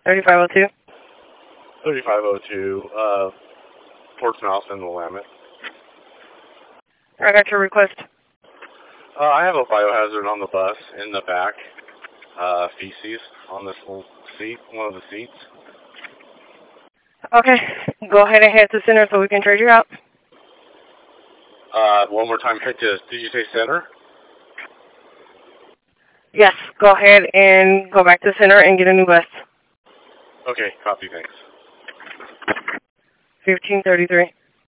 3502. 3502, Portsmouth and Willamette. I got your request. I have a biohazard on the bus in the back, feces on this little seat, one of the seats. Okay, go ahead and head to center so we can trade you out. One more time, did you say center? Yes, go ahead and go back to center and get a new bus. Okay, copy, thanks. 1533.